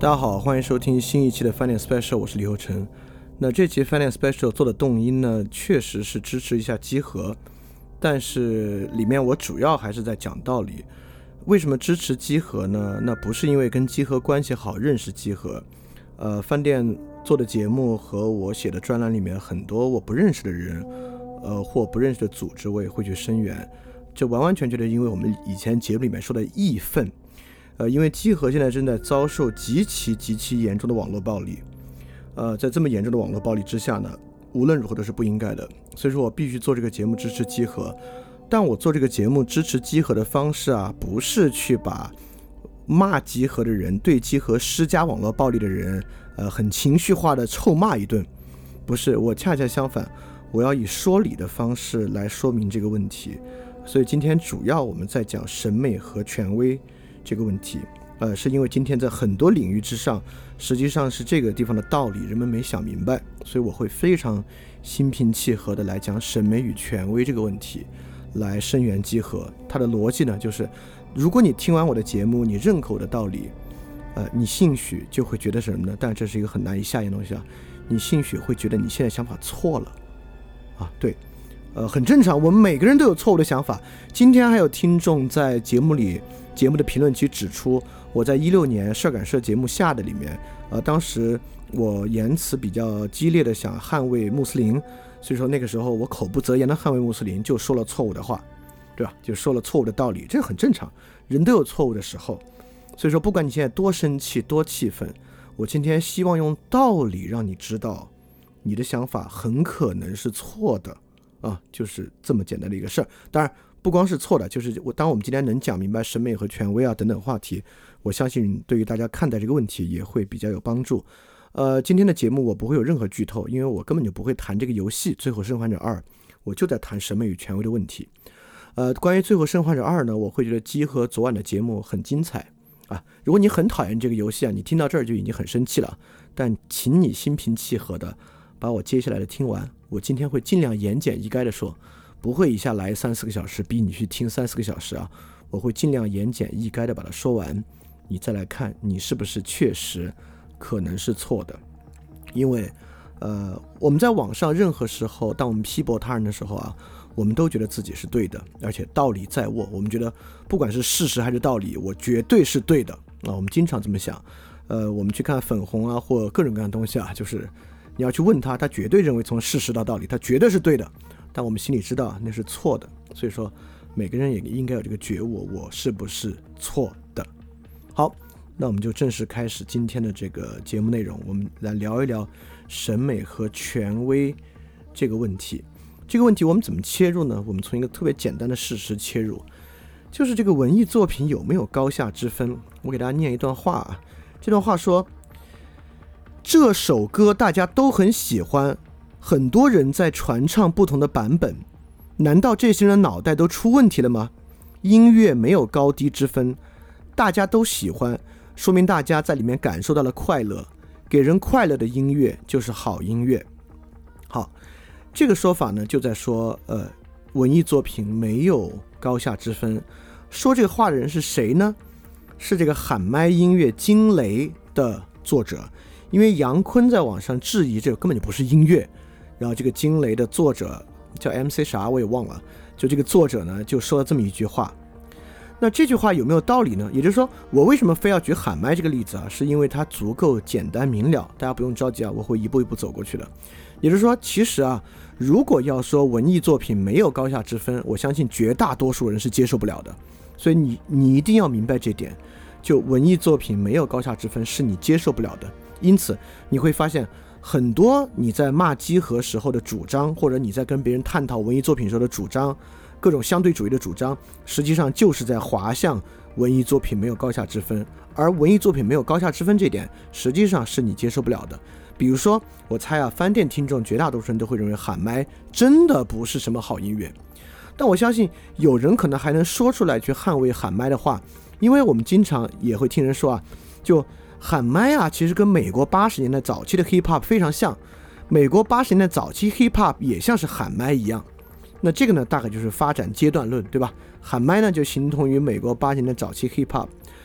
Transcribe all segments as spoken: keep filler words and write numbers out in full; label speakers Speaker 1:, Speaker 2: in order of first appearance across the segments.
Speaker 1: 大家好，欢迎收听新一期的 Finance Special， 我是李厚成。那这期 Finance Special 做的动因呢，确实是支持一下集合，但是里面我主要还是在讲道理。为什么支持集合呢？那不是因为跟集合关系好，认识集合。呃，饭店做的节目和我写的专栏里面很多我不认识的人，呃，或不认识的组织，我也会去声援。这完完全全的因为我们以前节目里面说的义愤。呃，因为集合现在正在遭受极其极其严重的网络暴力，呃，在这么严重的网络暴力之下呢，无论如何都是不应该的。所以说我必须做这个节目支持集合，但我做这个节目支持集合的方式啊，不是去把骂集合的人、对集合施加网络暴力的人，呃，很情绪化的臭骂一顿，不是，我恰恰相反，我要以说理的方式来说明这个问题。所以今天主要我们在讲审美和权威这个问题，呃，是因为今天在很多领域之上，实际上是这个地方的道理人们没想明白，所以我会非常心平气和的来讲审美与权威这个问题，来声援集合。它的逻辑呢，就是如果你听完我的节目，你认可我的道理，呃，你兴许就会觉得什么呢？但这是一个很难以下咽的东西啊，你兴许会觉得你现在想法错了啊，对。呃，很正常，我们每个人都有错误的想法。今天还有听众在节目里节目的评论区指出，我在一六年社感社节目下的里面，呃，当时我言辞比较激烈的想捍卫穆斯林，所以说那个时候我口不择言的捍卫穆斯林，就说了错误的话，对吧？就说了错误的道理，这很正常，人都有错误的时候。所以说，不管你现在多生气、多气愤，我今天希望用道理让你知道，你的想法很可能是错的。啊，就是这么简单的一个事儿。当然不光是错的，就是我当我们今天能讲明白审美和权威啊等等话题，我相信对于大家看待这个问题也会比较有帮助。呃，今天的节目我不会有任何剧透，因为我根本就不会谈这个游戏《最后生还者二》，我就在谈审美与权威的问题。呃，关于《最后生还者二》呢，我会觉得集合昨晚的节目很精彩啊。如果你很讨厌这个游戏啊，你听到这儿就已经很生气了，但请你心平气和的把我接下来的听完。我今天会尽量言简意赅的说，不会一下来三四个小时逼你去听三四个小时啊，我会尽量言简意赅的把它说完，你再来看你是不是确实可能是错的。因为呃，我们在网上任何时候当我们批驳他人的时候啊，我们都觉得自己是对的，而且道理在握，我们觉得不管是事实还是道理，我绝对是对的啊，我们经常这么想。呃，我们去看粉红啊或各种各样的东西啊，就是你要去问他，他绝对认为从事实到道理他绝对是对的，但我们心里知道那是错的。所以说每个人也应该有这个觉悟，我是不是错的。好，那我们就正式开始今天的这个节目内容，我们来聊一聊审美和权威这个问题。这个问题我们怎么切入呢？我们从一个特别简单的事实切入，就是这个文艺作品有没有高下之分。我给大家念一段话啊，这段话说，这首歌大家都很喜欢，很多人在传唱不同的版本，难道这些人脑袋都出问题了吗？音乐没有高低之分，大家都喜欢，说明大家在里面感受到了快乐，给人快乐的音乐就是好音乐。好，这个说法呢，就在说呃，文艺作品没有高下之分。说这个话的人是谁呢？是这个喊麦音乐惊雷的作者。因为杨坤在网上质疑这个根本就不是音乐，然后这个惊雷的作者叫 M C 啥我也忘了，就这个作者呢就说了这么一句话。那这句话有没有道理呢？也就是说，我为什么非要举喊麦这个例子啊？是因为它足够简单明了，大家不用着急啊，我会一步一步走过去的。也就是说，其实啊，如果要说文艺作品没有高下之分，我相信绝大多数人是接受不了的。所以你你一定要明白这点，就文艺作品没有高下之分是你接受不了的。因此你会发现很多你在骂集合时候的主张，或者你在跟别人探讨文艺作品时候的主张，各种相对主义的主张，实际上就是在滑向文艺作品没有高下之分。而文艺作品没有高下之分这点实际上是你接受不了的。比如说我猜啊，饭店听众绝大多数人都会认为喊麦真的不是什么好音乐，但我相信有人可能还能说出来去捍卫喊麦的话。因为我们经常也会听人说啊，就喊麦啊，其实跟美国八十年代早期的 hip hop 非常像，美国八十年代早期 hip hop 也像是喊麦一样。那这个呢，大概就是发展阶段论，对吧？喊麦呢就形同于美国八十年代早期 hip hop。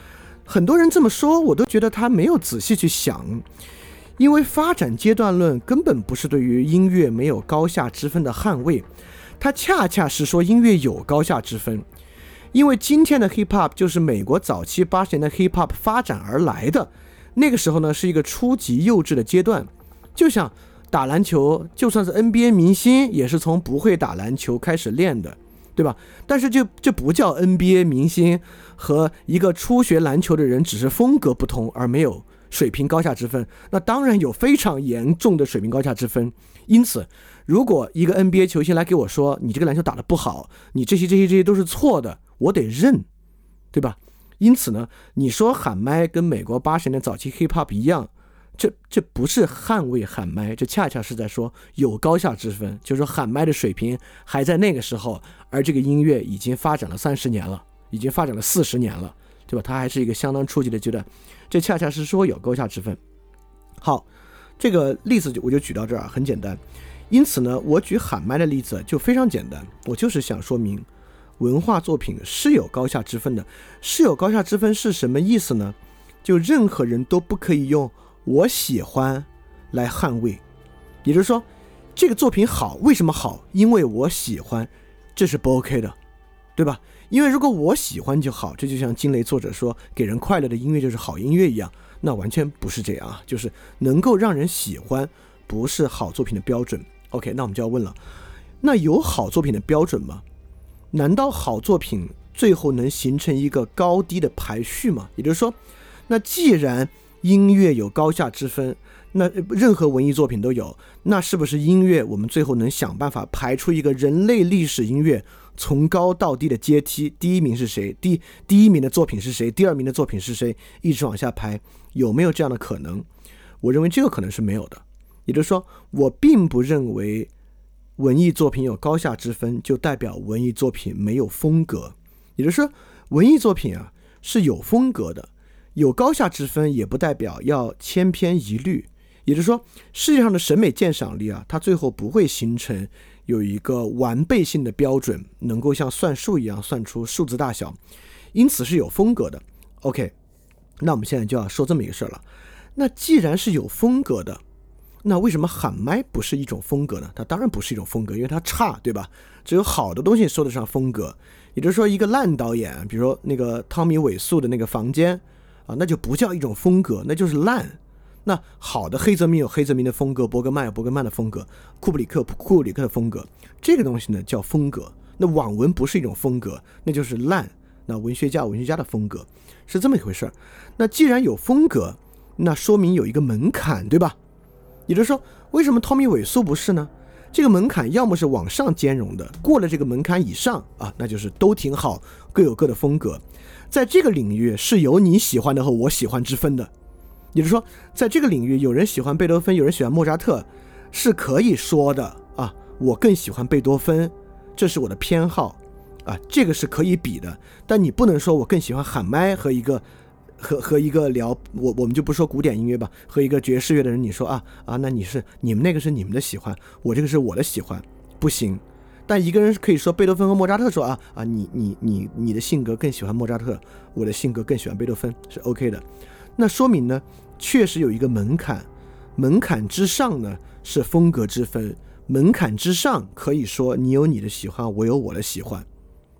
Speaker 1: 很多人这么说，我都觉得他没有仔细去想，因为发展阶段论根本不是对于音乐没有高下之分的捍卫，它恰恰是说音乐有高下之分。因为今天的 hip hop 就是美国早期八十年代 hip hop 发展而来的，那个时候呢是一个初级幼稚的阶段，就像打篮球，就算是 N B A 明星也是从不会打篮球开始练的，对吧？但是就这不叫 N B A 明星和一个初学篮球的人只是风格不同而没有水平高下之分，那当然有非常严重的水平高下之分。因此如果一个 N B A 球星来给我说你这个篮球打得不好，你这些这些这些都是错的，我得认，对吧？因此呢，你说喊麦跟美国八十年代早期 hip hop 一样，这这不是捍卫喊麦，这恰恰是在说有高下之分，就是说喊麦的水平还在那个时候，而这个音乐已经发展了三十年了，已经发展了四十年了，对吧？它还是一个相当初级的阶段，这恰恰是说有高下之分。好，这个例子我就举到这儿，很简单。因此呢，我举喊麦的例子就非常简单，我就是想说明文化作品是有高下之分的。是有高下之分是什么意思呢？就任何人都不可以用我喜欢来捍卫，也就是说这个作品好，为什么好？因为我喜欢，这是不 OK 的，对吧？因为如果我喜欢就好，这就像金雷作者说给人快乐的音乐就是好音乐一样，那完全不是这样啊，就是能够让人喜欢不是好作品的标准。 OK， 那我们就要问了，那有好作品的标准吗？难道好作品最后能形成一个高低的排序吗？也就是说，那既然音乐有高下之分，那任何文艺作品都有，那是不是音乐我们最后能想办法排出一个人类历史音乐从高到低的阶梯？第一名是谁？第第一名的作品是谁？第二名的作品是谁？一直往下排，有没有这样的可能？我认为这个可能是没有的。也就是说，我并不认为文艺作品有高下之分就代表文艺作品没有风格。也就是说，文艺作品啊是有风格的，有高下之分也不代表要千篇一律。也就是说，世界上的审美鉴赏力啊，它最后不会形成有一个完备性的标准，能够像算数一样算出数字大小，因此是有风格的。 OK， 那我们现在就要说这么一个事了。那既然是有风格的，那为什么喊麦不是一种风格呢？它当然不是一种风格，因为它差，对吧？只有好的东西说得上风格。也就是说，一个烂导演，比如说那个汤米·韦素的那个房间啊，那就不叫一种风格，那就是烂。那好的黑泽明有黑泽明的风格，伯格曼有伯格曼的风格，库布里克库布里克的风格，这个东西呢叫风格。那网文不是一种风格，那就是烂。那文学家文学家的风格是这么一回事。那既然有风格，那说明有一个门槛，对吧？也就是说，为什么汤米·韦素不是呢？这个门槛要么是往上兼容的，过了这个门槛以上啊，那就是都挺好，各有各的风格。在这个领域是有你喜欢的和我喜欢之分的。也就是说，在这个领域有人喜欢贝多芬，有人喜欢莫扎特，是可以说的啊，我更喜欢贝多芬，这是我的偏好啊，这个是可以比的。但你不能说我更喜欢喊麦和一个和和一个聊我我们就不说古典音乐吧，和一个爵士乐的人你说啊啊，那你是你们那个是你们的喜欢，我这个是我的喜欢，不行。但一个人可以说贝多芬和莫扎特说啊啊，你你你你的性格更喜欢莫扎特，我的性格更喜欢贝多芬，是 OK 的。那说明呢，确实有一个门槛，门槛之上呢是风格之分，门槛之上可以说你有你的喜欢，我有我的喜欢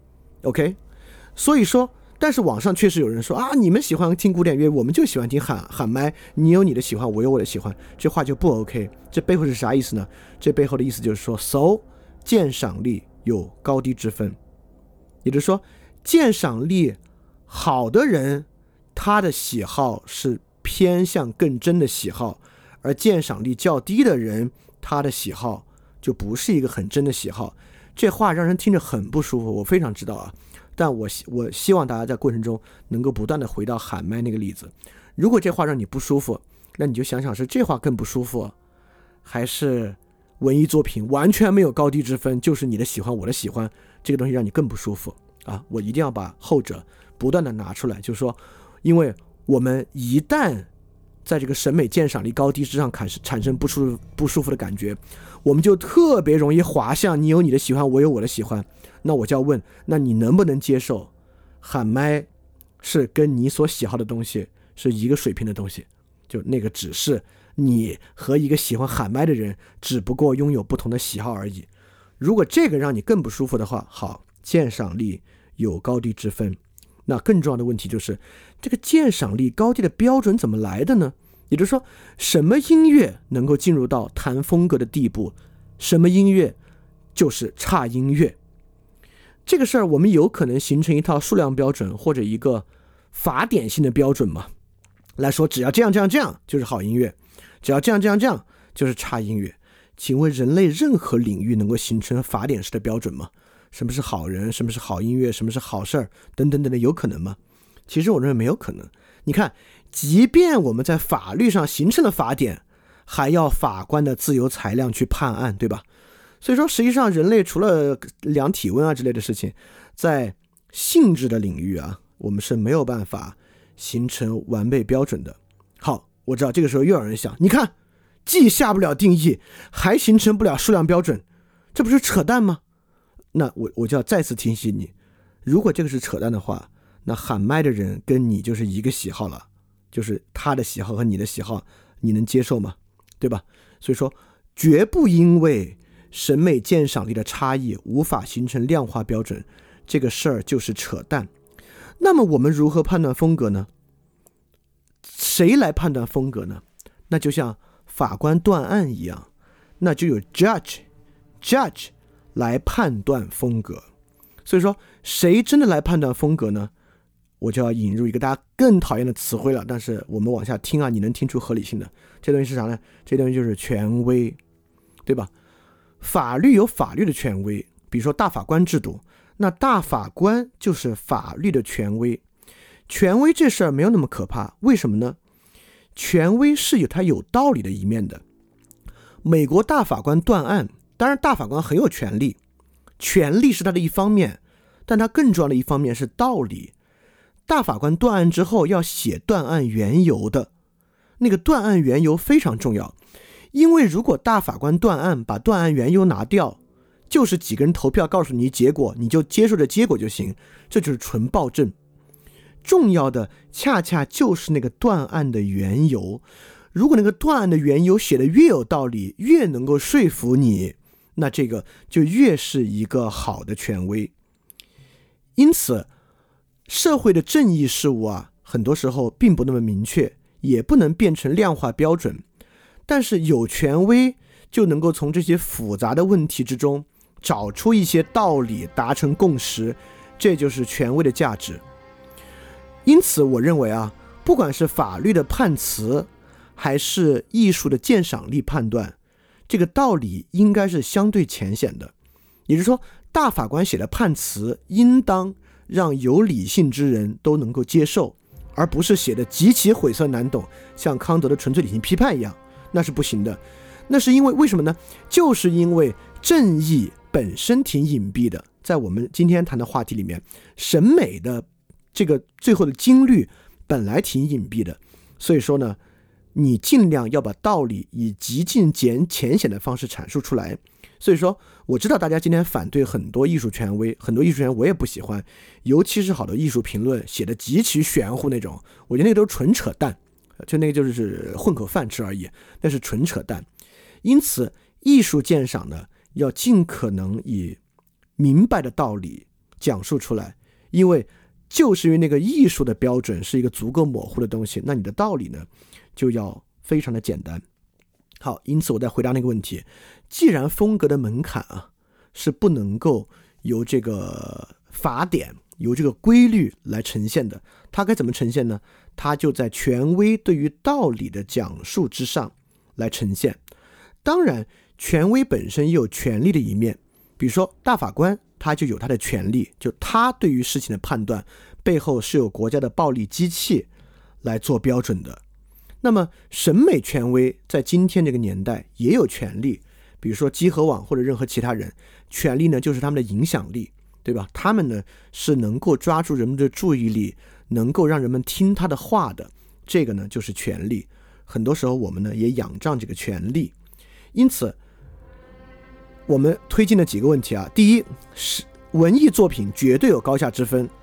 Speaker 1: OK。 所以说，但是网上确实有人说啊，你们喜欢听古典乐，我们就喜欢听喊喊麦，你有你的喜欢，我有我的喜欢，这话就不 OK。 这背后是啥意思呢？这背后的意思就是说 so 鉴赏力有高低之分。也就是说，鉴赏力好的人他的喜好是偏向更真的喜好，而鉴赏力较低的人他的喜好就不是一个很真的喜好。这话让人听着很不舒服，我非常知道啊，但我我希望大家在过程中能够不断的回到喊麦那个例子。如果这话让你不舒服，那你就想想是这话更不舒服，还是文艺作品完全没有高低之分，就是你的喜欢我的喜欢，这个东西让你更不舒服啊！我一定要把后者不断的拿出来，就是说，因为我们一旦在这个审美鉴赏力高低之上产生不舒不舒服的感觉，我们就特别容易滑向你有你的喜欢，我有我的喜欢。那我就要问，那你能不能接受喊麦是跟你所喜好的东西是一个水平的东西，就那个只是你和一个喜欢喊麦的人只不过拥有不同的喜好而已。如果这个让你更不舒服的话，好，鉴赏力有高低之分。那更重要的问题就是这个鉴赏力高低的标准怎么来的呢？也就是说，什么音乐能够进入到谈风格的地步，什么音乐就是差音乐。这个事儿我们有可能形成一套数量标准或者一个法典性的标准吗？来说只要这样这样这样就是好音乐，只要这样这样这样就是差音乐。请问人类任何领域能够形成法典式的标准吗？什么是好人，什么是好音乐，什么是好事儿，等等等等，有可能吗？其实我认为没有可能。你看，即便我们在法律上形成了法典，还要法官的自由裁量去判案，对吧？所以说实际上人类除了量体温啊之类的事情，在性质的领域啊，我们是没有办法形成完美标准的。好，我知道这个时候又有人想，你看既下不了定义还形成不了数量标准，这不是扯淡吗？那我我就要再次提醒你，如果这个是扯淡的话，那喊麦的人跟你就是一个喜好了，就是他的喜好和你的喜好你能接受吗？对吧？所以说绝不因为审美鉴赏力的差异无法形成量化标准，这个事儿就是扯淡。那么我们如何判断风格呢？谁来判断风格呢？那就像法官断案一样，那就有 judge judge 来判断风格。所以说谁真的来判断风格呢？我就要引入一个大家更讨厌的词汇了，但是我们往下听啊，你能听出合理性的。这东西是啥呢？这东西就是权威，对吧？法律有法律的权威，比如说大法官制度，那大法官就是法律的权威。权威这事儿没有那么可怕，为什么呢？权威是有它有道理的一面的。美国大法官断案，当然大法官很有权利，权利是他的一方面，但他更重要的一方面是道理。大法官断案之后要写断案缘由的，那个断案缘由非常重要，因为如果大法官断案把断案缘由拿掉，就是几个人投票告诉你结果，你就接受着结果就行，这就是纯暴政。重要的恰恰就是那个断案的缘由，如果那个断案的缘由写得越有道理，越能够说服你，那这个就越是一个好的权威。因此社会的正义事物啊，很多时候并不那么明确，也不能变成量化标准，但是有权威就能够从这些复杂的问题之中找出一些道理，达成共识，这就是权威的价值。因此我认为啊，不管是法律的判词还是艺术的鉴赏力判断，这个道理应该是相对浅显的。也就是说，大法官写的判词应当让有理性之人都能够接受，而不是写的极其晦涩难懂，像康德的纯粹理性批判一样，那是不行的。那是因为为什么呢？就是因为正义本身挺隐蔽的，在我们今天谈的话题里面，审美的这个最后的精律本来挺隐蔽的，所以说呢，你尽量要把道理以极尽简浅显的方式阐述出来。所以说我知道大家今天反对很多艺术权威，很多艺术权威我也不喜欢，尤其是好多艺术评论写的极其玄乎那种，我觉得那个都是纯扯淡，就那个就是混口饭吃而已，那是纯扯淡。因此艺术鉴赏呢，要尽可能以明白的道理讲述出来，因为就是因为那个艺术的标准是一个足够模糊的东西，那你的道理呢就要非常的简单。好，因此我再回答那个问题，既然风格的门槛啊是不能够由这个法典由这个规律来呈现的，它该怎么呈现呢？它就在权威对于道理的讲述之上来呈现。当然权威本身也有权力的一面，比如说大法官他就有他的权力，就他对于事情的判断背后是有国家的暴力机器来做标准的。那么审美权威在今天这个年代也有权力，比如说集合网或者任何其他人，权力呢就是他们的影响力，对吧？他们呢是能够抓住人们的注意力，能够让人们听他的话的，这个呢就是权力。很多时候我们呢也仰仗这个权力。因此我们推进了几个问题啊，第一是文艺作品绝对有高下之分，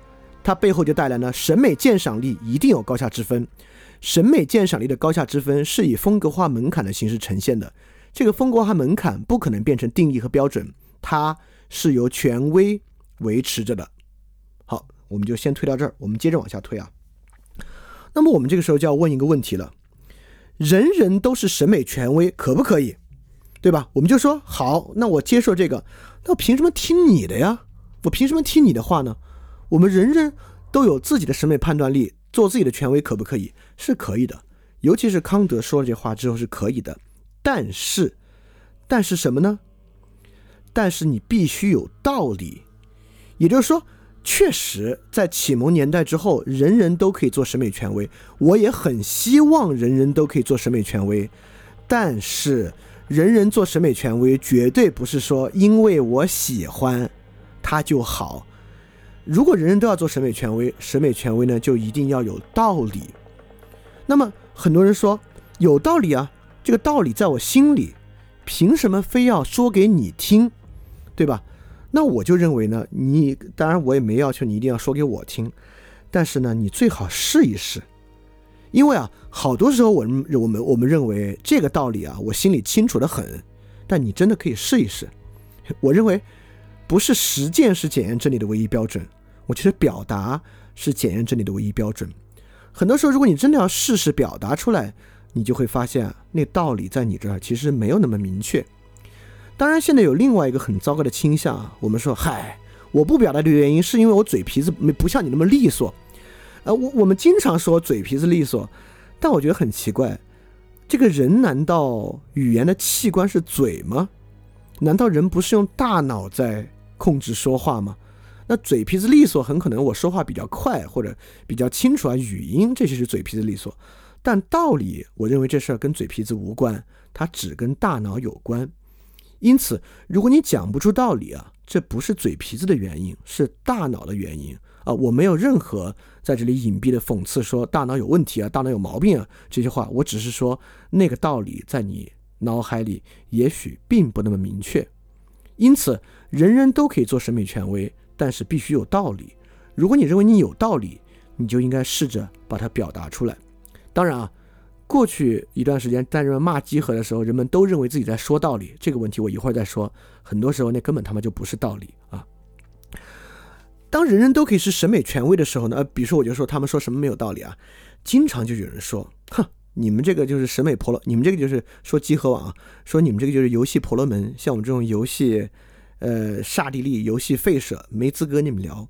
Speaker 1: 它背后就带来呢审美鉴赏力一定有高下之分。审美鉴赏力的高下之分是以风格化门槛的形式呈现的，这个风格化门槛不可能变成定义和标准，它是由权威维持着的。好，我们就先推到这儿，我们接着往下推啊。那么我们这个时候就要问一个问题了，人人都是审美权威可不可以？对吧？我们就说好，那我接受这个，那我凭什么听你的呀？我凭什么听你的话呢？我们人人都有自己的审美判断力，做自己的权威可不可以？是可以的，尤其是康德说了这话之后是可以的。但是但是什么呢？但是你必须有道理。也就是说，确实在启蒙年代之后，人人都可以做审美权威，我也很希望人人都可以做审美权威。但是人人做审美权威绝对不是说因为我喜欢它就好。如果人人都要做审美权威，审美权威呢就一定要有道理。那么很多人说有道理啊，这个道理在我心里，凭什么非要说给你听，对吧？那我就认为呢，你当然我也没要求你一定要说给我听，但是呢你最好试一试。因为啊好多时候我们我们我们认为这个道理啊我心里清楚得很，但你真的可以试一试。我认为不是实践是检验真理的唯一标准，我觉得表达是检验真理的唯一标准。很多时候如果你真的要试试表达出来，你就会发现那道理在你这儿其实没有那么明确。当然现在有另外一个很糟糕的倾向啊，我们说嗨，我不表达的原因是因为我嘴皮子不像你那么利索。呃，我我们经常说嘴皮子利索，但我觉得很奇怪，这个人难道语言的器官是嘴吗？难道人不是用大脑在控制说话吗？那嘴皮子利索很可能我说话比较快或者比较清楚啊，语音这些是嘴皮子利索，但道理我认为这事儿跟嘴皮子无关，它只跟大脑有关。因此如果你讲不出道理啊，这不是嘴皮子的原因，是大脑的原因啊！我没有任何在这里隐蔽的讽刺说大脑有问题啊，大脑有毛病啊这些话，我只是说那个道理在你脑海里也许并不那么明确。因此人人都可以做审美权威，但是必须有道理。如果你认为你有道理，你就应该试着把它表达出来。当然啊，过去一段时间在人们骂集合的时候，人们都认为自己在说道理，这个问题我一会儿再说。很多时候那根本他妈就不是道理啊。当人人都可以是审美权威的时候呢，呃，比如说我就说他们说什么没有道理啊，经常就有人说，哼，你们这个就是审美婆罗，你们这个就是说集合网啊，说你们这个就是游戏婆罗门，像我们这种游戏，呃，刹帝利游戏废舍，没资格你们聊。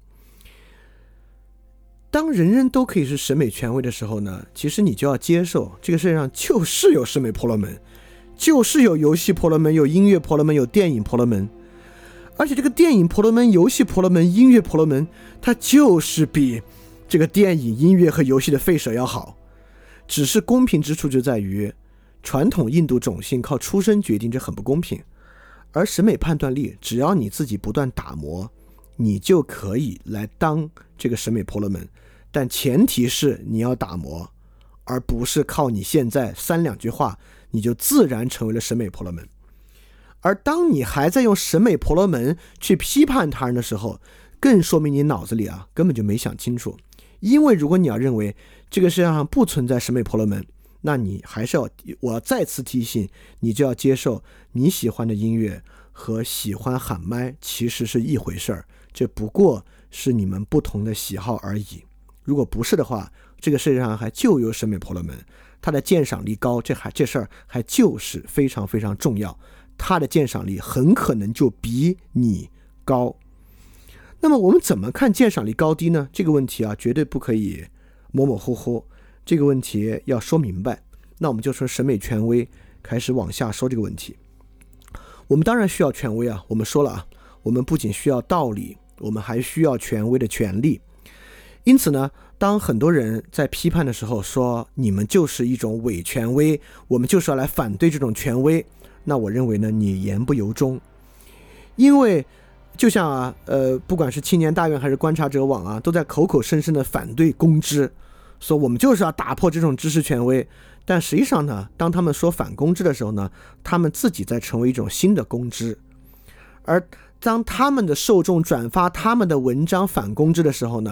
Speaker 1: 当人人都可以是审美权威的时候呢，其实你就要接受这个世界上就是有审美婆罗门，就是有游戏婆罗门，有音乐婆罗门，有电影婆罗门。而且这个电影婆罗门、游戏婆罗门、音乐婆罗门，它就是比这个电影、音乐和游戏的废舍要好。只是公平之处就在于，传统印度种姓靠出生决定，这很不公平。而审美判断力，只要你自己不断打磨，你就可以来当这个审美婆罗门。但前提是你要打磨，而不是靠你现在三两句话你就自然成为了审美婆罗门。而当你还在用审美婆罗门去批判他人的时候，更说明你脑子里啊根本就没想清楚。因为如果你要认为这个世界上不存在审美婆罗门，那你还是要，我要再次提醒你，就要接受你喜欢的音乐和喜欢喊麦其实是一回事儿，这不过是你们不同的喜好而已。如果不是的话，这个世界上还就有审美婆罗门，它的鉴赏力高，这还这事儿还就是非常非常重要，它的鉴赏力很可能就比你高。那么我们怎么看鉴赏力高低呢？这个问题啊，绝对不可以模模糊糊，这个问题要说明白。那我们就从审美权威开始往下说这个问题。我们当然需要权威啊，我们说了啊，我们不仅需要道理，我们还需要权威的权利。因此呢，当很多人在批判的时候说你们就是一种伪权威，我们就是要来反对这种权威，那我认为呢，你言不由衷。因为就像啊，呃，不管是青年大院还是观察者网啊，都在口口声声的反对公知，说我们就是要打破这种知识权威。但实际上呢，当他们说反公知的时候呢，他们自己在成为一种新的公知。而当他们的受众转发他们的文章反公知的时候呢，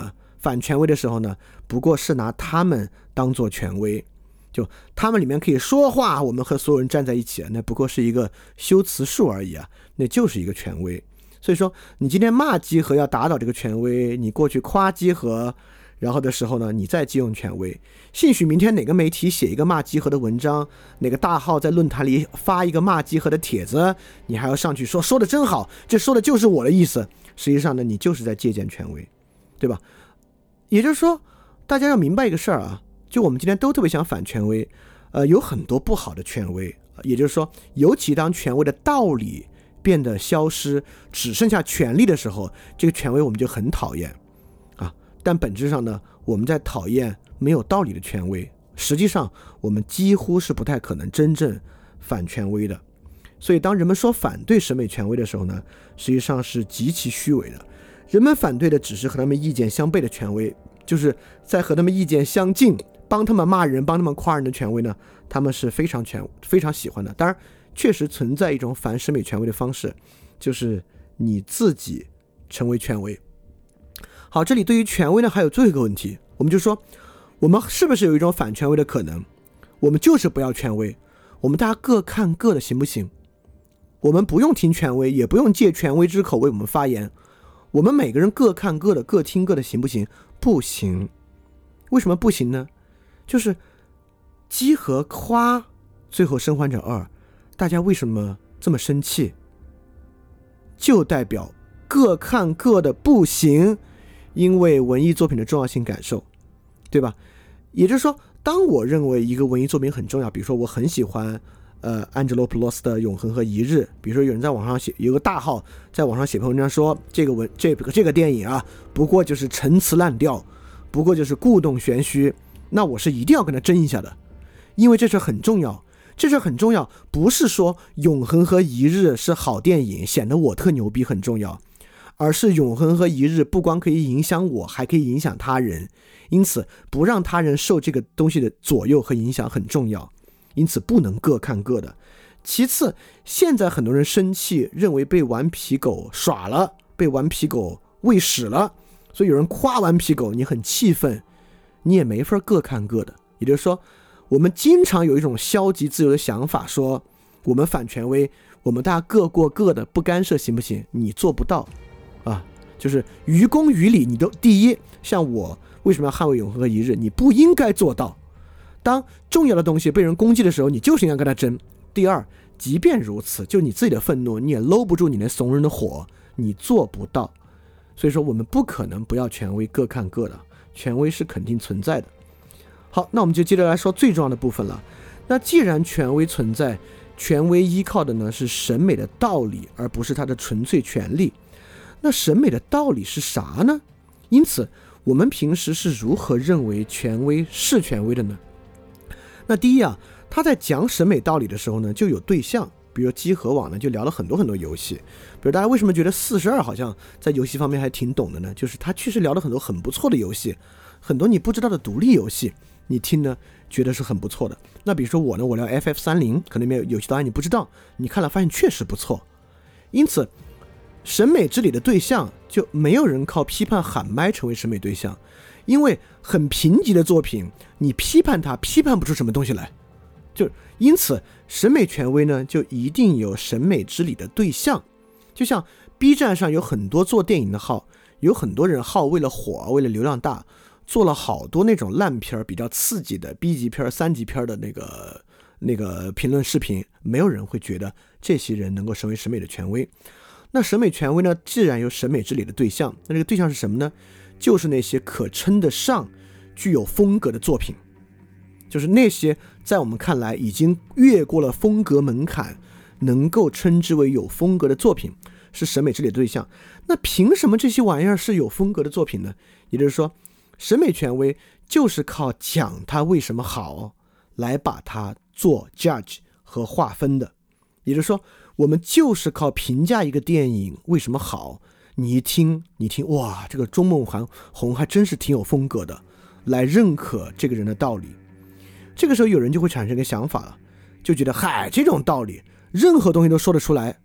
Speaker 1: 反权威的时候呢，不过是拿他们当做权威，就他们里面可以说话，我们和所有人站在一起，那不过是一个修辞术而已啊，那就是一个权威。所以说你今天骂集合要打倒这个权威，你过去夸集合，然后的时候呢，你再借用权威。兴许明天哪个媒体写一个骂集合的文章，哪个大号在论坛里发一个骂集合的帖子，你还要上去说说的真好，这说的就是我的意思。实际上呢，你就是在借鉴权威，对吧？也就是说，大家要明白一个事儿啊，就我们今天都特别想反权威，呃，有很多不好的权威，也就是说，尤其当权威的道理变得消失，只剩下权力的时候，这个权威我们就很讨厌啊。但本质上呢，我们在讨厌没有道理的权威，实际上我们几乎是不太可能真正反权威的。所以当人们说反对审美权威的时候呢，实际上是极其虚伪的。人们反对的只是和他们意见相悖的权威，就是在和他们意见相近，帮他们骂人帮他们夸人的权威呢，他们是非常权非常喜欢的。当然确实存在一种反审美权威的方式，就是你自己成为权威。好，这里对于权威呢还有最后一个问题，我们就说我们是不是有一种反权威的可能，我们就是不要权威，我们大家各看各的行不行？我们不用听权威，也不用借权威之口为我们发言，我们每个人各看各的，各听各的，行不行？不行。为什么不行呢？就是集合夸最后生还者二，大家为什么这么生气？就代表各看各的不行，因为文艺作品的重要性感受，对吧？也就是说，当我认为一个文艺作品很重要，比如说我很喜欢呃，安哲罗普洛斯的《永恒和一日》，比如说有人在网上写，有个大号在网上写篇文章说，这个文这个这个电影啊，不过就是陈词滥调，不过就是故弄玄虚，那我是一定要跟他争一下的，因为这事很重要，这事很重要，不是说《永恒和一日》是好电影，显得我特牛逼很重要，而是《永恒和一日》不光可以影响我，还可以影响他人，因此不让他人受这个东西的左右和影响很重要。因此不能各看各的。其次，现在很多人生气，认为被顽皮狗耍了，被顽皮狗喂屎了，所以有人夸顽皮狗，你很气愤，你也没法各看各的。也就是说，我们经常有一种消极自由的想法，说我们反权威，我们大家各过各的，不干涉行不行？你做不到啊，就是于公于理，你都第一，像我为什么要捍卫永恒和一日，你不应该做到。当重要的东西被人攻击的时候，你就是应该跟他争。第二，即便如此，就你自己的愤怒，你也搂不住你那怂人的火，你做不到。所以说我们不可能不要权威，各看各的，权威是肯定存在的。好，那我们就接着来说最重要的部分了。那既然权威存在，权威依靠的呢是审美的道理，而不是它的纯粹权利。那审美的道理是啥呢？因此我们平时是如何认为权威是权威的呢？那第一啊，他在讲审美道理的时候呢，就有对象，比如集合网呢就聊了很多很多游戏，比如大家为什么觉得四十二好像在游戏方面还挺懂的呢？就是他确实聊了很多很不错的游戏，很多你不知道的独立游戏，你听呢觉得是很不错的。那比如说我呢，我聊 F F 三十， 可能里面有游戏导演你不知道，你看了发现确实不错。因此审美之理的对象就没有人靠批判喊麦成为审美对象，因为很贫瘠的作品你批判它批判不出什么东西来，就因此审美权威呢就一定有审美之理的对象。就像 B 站上有很多做电影的号，有很多人号为了火为了流量大做了好多那种烂片比较刺激的 B 级片三级片的那个那个评论视频，没有人会觉得这些人能够成为审美的权威。那审美权威呢，既然有审美之理的对象，那这个对象是什么呢？就是那些可称得上具有风格的作品，就是那些在我们看来已经越过了风格门槛，能够称之为有风格的作品，是审美之理的对象。那凭什么这些玩意儿是有风格的作品呢？也就是说，审美权威就是靠讲它为什么好来把它做 judge 和划分的。也就是说，我们就是靠评价一个电影为什么好，你一听你听哇，这个钟孟宏还真是挺有风格的，来认可这个人的道理。这个时候有人就会产生一个想法了，就觉得嗨，这种道理任何东西都说得出来，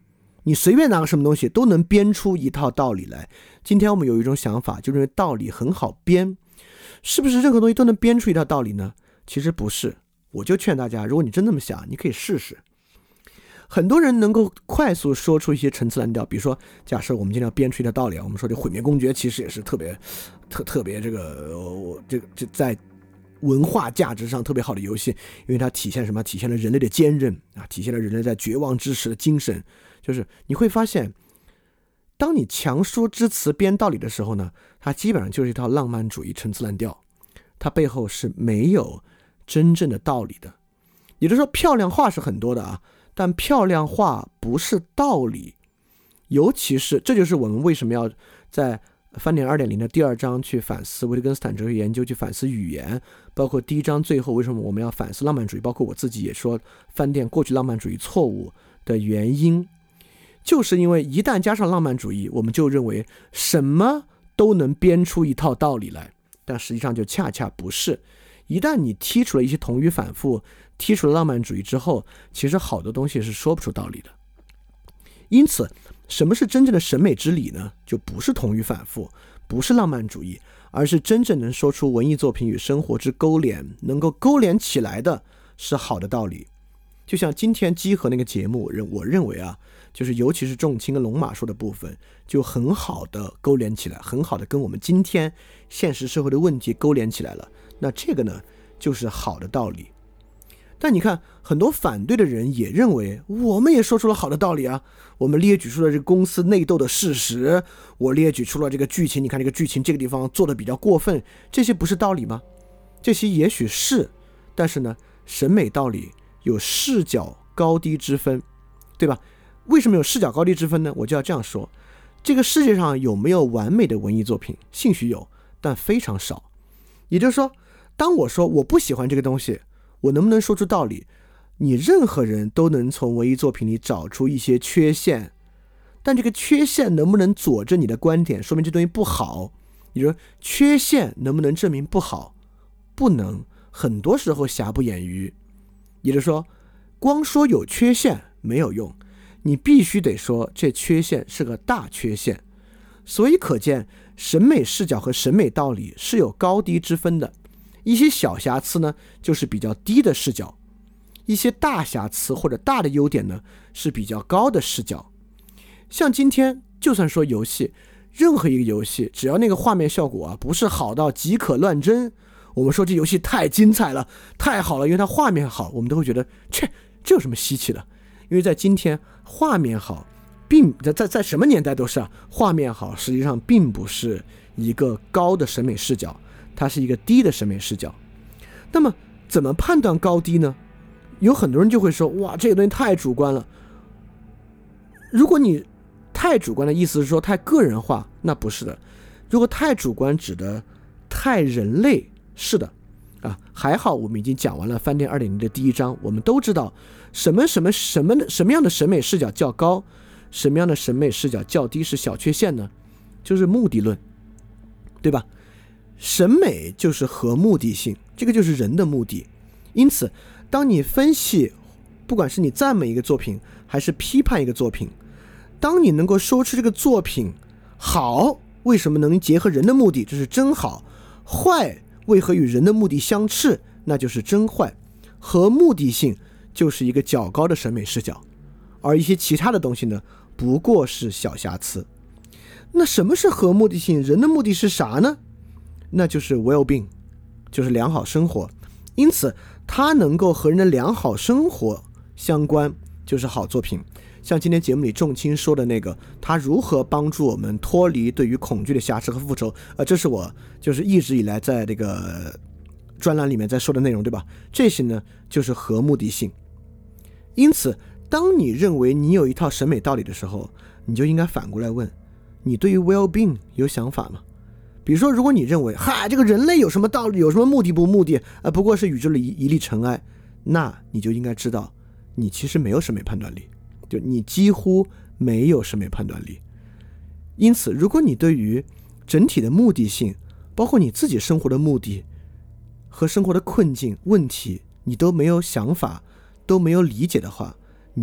Speaker 1: 你随便拿个什么东西都能编出一套道理来。今天我们有一种想法，就认为道理很好编，是不是任何东西都能编出一套道理呢？其实不是。我就劝大家，如果你真这么想，你可以试试。很多人能够快速说出一些陈词滥调，比如说，假设我们今天要编出一套道理，我们说这毁灭公爵其实也是特别特特别这个我这个这在文化价值上特别好的游戏，因为它体现什么？体现了人类的坚韧啊，体现了人类在绝望之时的精神。就是你会发现，当你强说之词编道理的时候呢，它基本上就是一套浪漫主义陈词滥调，它背后是没有真正的道理的。也就是说，漂亮话是很多的啊，但漂亮话不是道理。尤其是这就是我们为什么要在翻点 二点零 的第二章去反思维特根斯坦哲学研究，去反思语言，包括第一章最后为什么我们要反思浪漫主义，包括我自己也说翻点过去浪漫主义错误的原因，就是因为一旦加上浪漫主义，我们就认为什么都能编出一套道理来，但实际上就恰恰不是。一旦你剔除了一些同语反复，剔除了浪漫主义之后，其实好多东西是说不出道理的。因此什么是真正的审美之理呢？就不是同语反复，不是浪漫主义，而是真正能说出文艺作品与生活之勾连，能够勾连起来的是好的道理。就像今天基和那个节目，我认为啊，就是尤其是仲卿跟龙马说的部分，就很好的勾连起来，很好的跟我们今天现实社会的问题勾连起来了。那这个呢，就是好的道理。但你看，很多反对的人也认为，我们也说出了好的道理啊，我们列举出了这个公司内斗的事实，我列举出了这个剧情，你看这个剧情这个地方做的比较过分，这些不是道理吗？这些也许是，但是呢，审美道理有视角高低之分，对吧？为什么有视角高低之分呢？我就要这样说，这个世界上有没有完美的文艺作品？兴许有，但非常少。也就是说，当我说我不喜欢这个东西，我能不能说出道理？你任何人都能从文艺作品里找出一些缺陷，但这个缺陷能不能佐证你的观点，说明这东西不好？你说缺陷能不能证明不好？不能，很多时候瑕不掩瑜。也就是说，光说有缺陷没有用，你必须得说这缺陷是个大缺陷。所以可见，审美视角和审美道理是有高低之分的。一些小瑕疵呢，就是比较低的视角；一些大瑕疵或者大的优点呢，是比较高的视角。像今天，就算说游戏，任何一个游戏，只要那个画面效果啊不是好到即可乱真，我们说这游戏太精彩了，太好了，因为它画面好，我们都会觉得，切，这有什么稀奇的？因为在今天，画面好，并在在什么年代都是啊，画面好实际上并不是一个高的审美视角，它是一个低的审美视角。那么怎么判断高低呢？有很多人就会说，哇，这个东西太主观了。如果你太主观的意思是说太个人化，那不是的。如果太主观指的太人类，是的啊，还好我们已经讲完了翻店 二点零 的第一章，我们都知道什么什么什么什么样的审美视角较高，什么样的审美视角较低是小缺陷呢？就是目的论，对吧？审美就是合目的性，这个就是人的目的。因此当你分析，不管是你赞美一个作品还是批判一个作品，当你能够说出这个作品好为什么能结合人的目的，这是真好；坏为何与人的目的相斥，那就是真坏。合目的性就是一个较高的审美视角，而一些其他的东西呢，不过是小瑕疵。那什么是合目的性？人的目的是啥呢？那就是 well-being， 就是良好生活。因此它能够和人的良好生活相关，就是好作品。像今天节目里仲卿说的那个，他如何帮助我们脱离对于恐惧的瑕疵和复仇，呃，这是我就是一直以来在这个专栏里面在说的内容，对吧？这些呢就是合目的性。因此当你认为你有一套审美道理的时候，你就应该反过来问，你对于 well-being 有想法吗？比如说，如果你认为嗨，这个人类有什么道理，有什么目的不目的，呃，不过是宇宙里一粒尘埃，那你就应该知道你其实没有审美判断力，就你几乎没有审美判断力。因此如果你对于整体的目的性，包括你自己生活的目的和生活的困境问题，你都没有想法，都没有理解的话，你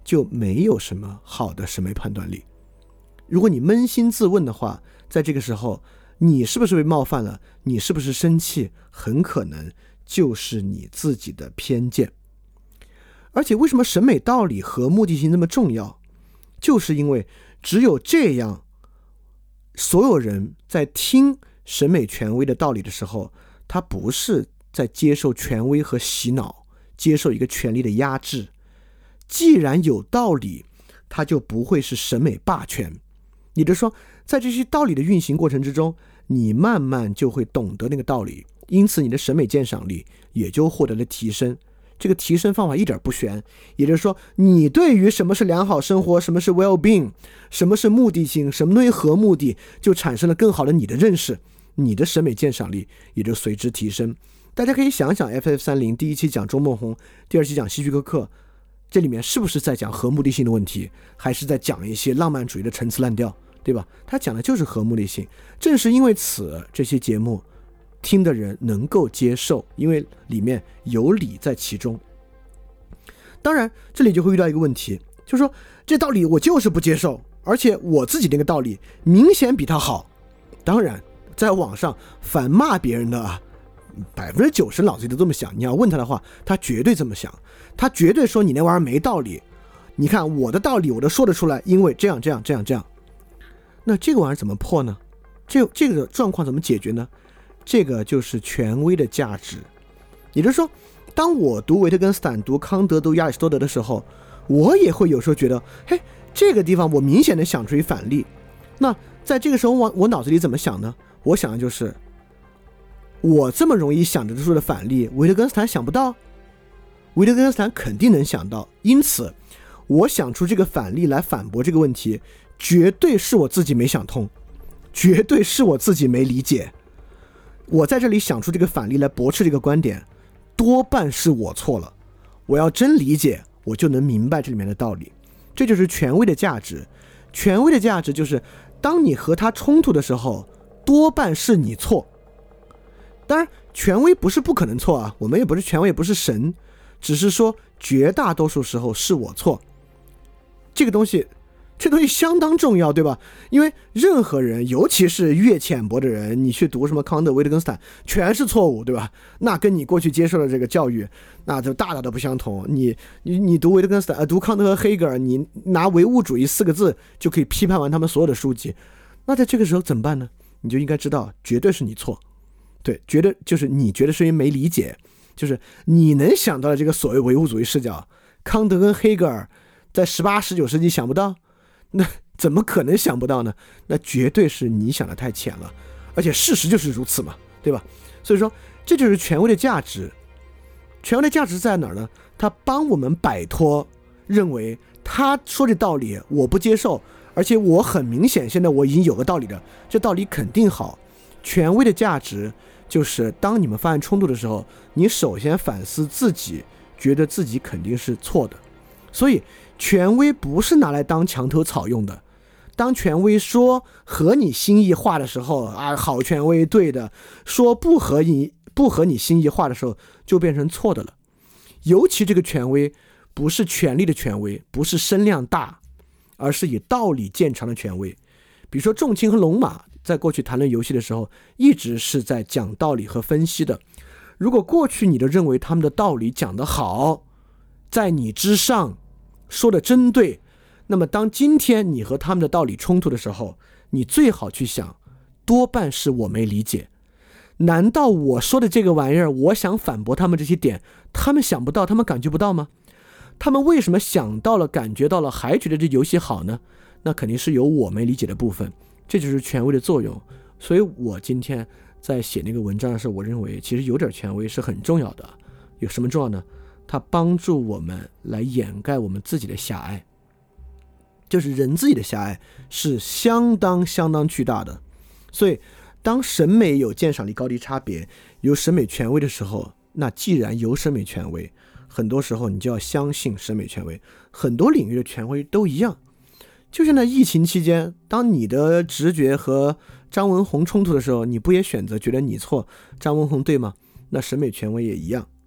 Speaker 1: 就没有什么好的审美判断力。如果你扪心自问的话，在这个时候你是不是被冒犯了，你是不是生气，很可能就是你自己的偏见。而且为什么审美道理和目的性这么重要，就是因为只有这样，所有人在听审美权威的道理的时候，他不是在接受权威和洗脑，接受一个权力的压制。既然有道理，它就不会是审美霸权。也就是说，在这些道理的运行过程之中，你慢慢就会懂得那个道理，因此你的审美鉴赏力也就获得了提升。这个提升方法一点不悬，也就是说，你对于什么是良好生活，什么是 well-being， 什么是目的性，什么东西和目的，就产生了更好的你的认识，你的审美鉴赏力也就随之提升。大家可以想想 F F 三十 第一期讲周梦红，第二期讲希区柯克，这里面是不是在讲和目的性的问题，还是在讲一些浪漫主义的陈词滥调，对吧？他讲的就是和目的性。正是因为此，这些节目听的人能够接受，因为里面有理在其中。当然这里就会遇到一个问题，就是说这道理我就是不接受，而且我自己那个道理明显比他好。当然在网上反骂别人的啊，百分之九十脑子里都这么想，你要问他的话，他绝对这么想，他绝对说你那玩意儿没道理，你看我的道理我都说得出来，因为这样这样这样这样。那这个玩意儿怎么破呢？这这个状况怎么解决呢？这个就是权威的价值。也就是说，当我读维特根斯坦、读康德、读亚里士多德的时候，我也会有时候觉得，嘿，这个地方我明显的想出一反例。那在这个时候我我脑子里怎么想呢？我想的就是我这么容易想得出的反例，维特根斯坦想不到，维特根斯坦肯定能想到，因此我想出这个反例来反驳这个问题，绝对是我自己没想通，绝对是我自己没理解。我在这里想出这个反例来驳斥这个观点，多半是我错了。我要真理解，我就能明白这里面的道理。这就是权威的价值。权威的价值就是当你和他冲突的时候，多半是你错。当然权威不是不可能错啊，我们也不是权威，也不是神，只是说绝大多数时候是我错。这个东西这东西相当重要，对吧？因为任何人，尤其是越浅薄的人，你去读什么康德、维特根斯坦，全是错误，对吧？那跟你过去接受的这个教育，那就大大的不相同。你你你读维特根斯坦，呃，读康德和黑格尔，你拿唯物主义四个字就可以批判完他们所有的书籍。那在这个时候怎么办呢？你就应该知道，绝对是你错。对，觉得就是你觉得是因为没理解，就是你能想到的这个所谓唯物主义视角，康德跟黑格尔在十八、十九世纪想不到。那怎么可能想不到呢？那绝对是你想的太浅了，而且事实就是如此嘛，对吧？所以说这就是权威的价值。权威的价值在哪儿呢？它帮我们摆脱认为他说这道理我不接受，而且我很明显现在我已经有个道理了，这道理肯定好。权威的价值就是当你们发生冲突的时候，你首先反思自己，觉得自己肯定是错的。所以权威不是拿来当墙头草用的。当权威说合你心意话的时候啊，好权威对的，说不合你不合你心意话的时候就变成错的了。尤其这个权威不是权力的权威，不是声量大，而是以道理见长的权威。比如说仲卿和龙马在过去谈论游戏的时候，一直是在讲道理和分析的。如果过去你都认为他们的道理讲得好，在你之上，说的真对，那么当今天你和他们的道理冲突的时候，你最好去想，多半是我没理解。难道我说的这个玩意儿，我想反驳他们这些点，他们想不到，他们感觉不到吗？他们为什么想到了，感觉到了，还觉得这游戏好呢？那肯定是有我没理解的部分，这就是权威的作用。所以我今天在写那个文章的时候，我认为其实有点权威是很重要的。有什么重要呢？它帮助我们来掩盖我们自己的狭隘，就是人自己的狭隘是相当相当巨大的。所以当审美有鉴赏力高低差别，有审美权威的时候，那既然有审美权威，很多时候你就要相信审美权威。很多领域的权威都一样，就像在疫情期间，当你的直觉和张文宏冲突的时候，你不也选择觉得你错，张文宏对吗？那审美权威也一样。